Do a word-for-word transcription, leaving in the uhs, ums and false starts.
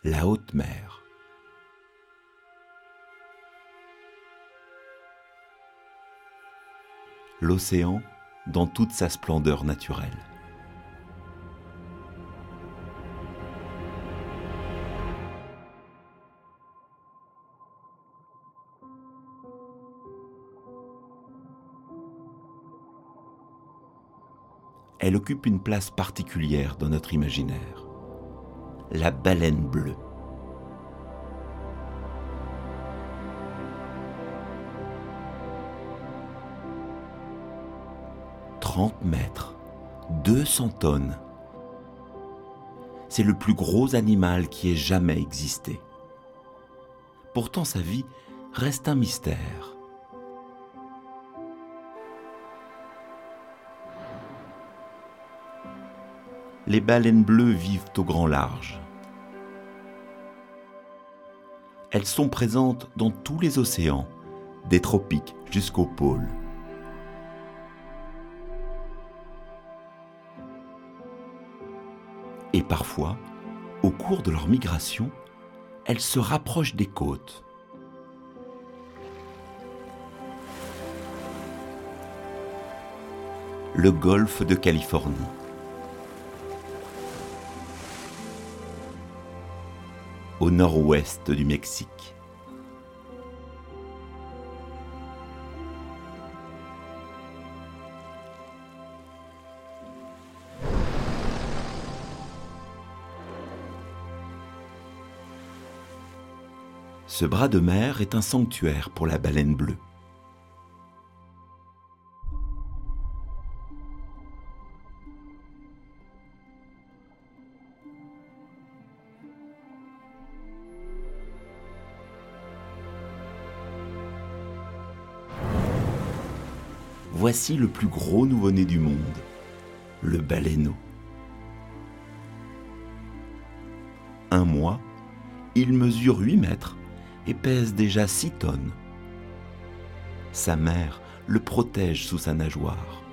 la haute mer. L'océan dans toute sa splendeur naturelle. Elle occupe une place particulière dans notre imaginaire. La baleine bleue. trente mètres, deux cents tonnes. C'est le plus gros animal qui ait jamais existé. Pourtant, sa vie reste un mystère. Les baleines bleues vivent au grand large. Elles sont présentes dans tous les océans, des tropiques jusqu'aux pôles. Et parfois, au cours de leur migration, elles se rapprochent des côtes. Le golfe de Californie. Au nord-ouest du Mexique. Ce bras de mer est un sanctuaire pour la baleine bleue. Voici le plus gros nouveau-né du monde, le baleineau. Un mois, il mesure huit mètres et pèse déjà six tonnes. Sa mère le protège sous sa nageoire.